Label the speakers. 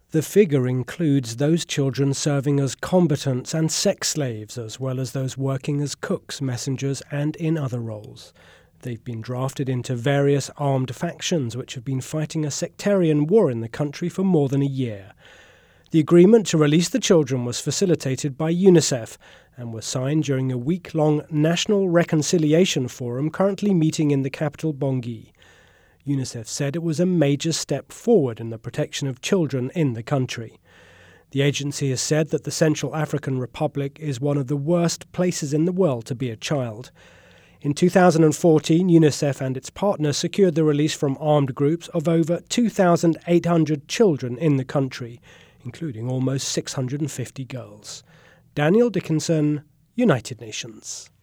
Speaker 1: The figure includes those children serving as combatants and sex slaves, as well as those working as cooks, messengers, and in other roles. They've been drafted into various armed factions which have been fighting a sectarian war in the country for more than a year. The agreement to release the children was facilitated by UNICEF and was signed during a week-long National Reconciliation Forum currently meeting in the capital Bangui. UNICEF said it was a major step forward in the protection of children in the country. The agency has said that the Central African Republic is one of the worst places in the world to be a child. In 2014, UNICEF and its partners secured the release from armed groups of over 2,800 children in the country, including almost 650 girls. Daniel Dickinson, United Nations.